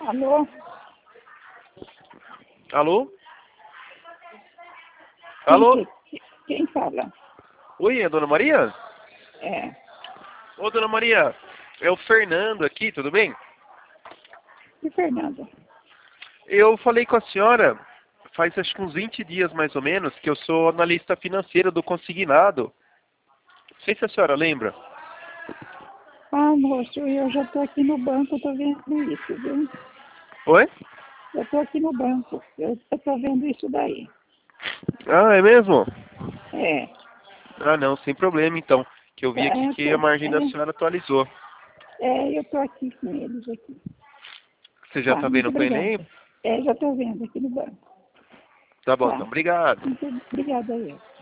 Alô? Alô? Quem, Alô? quem fala? Oi, é a Dona Maria? É. Ô, Dona Maria, é o Fernando aqui, tudo bem? E Fernanda? Eu falei com a senhora faz acho que uns 20 dias mais ou menos que eu sou analista financeiro do Consignado. Não sei se a senhora lembra. Ah, moço, eu já estou aqui no banco, estou vendo isso, viu? Oi? Eu estou aqui no banco, eu estou vendo isso daí. Ah, é mesmo? É. Ah, não, sem problema então. Que eu vi aqui que a margem da senhora atualizou. Eu estou aqui com eles aqui. Você já Tá, tá muito vendo com ele obrigada. aí? Já estou vendo aqui no banco. Tá bom, Tá, então. Obrigado. muito obrigada aí.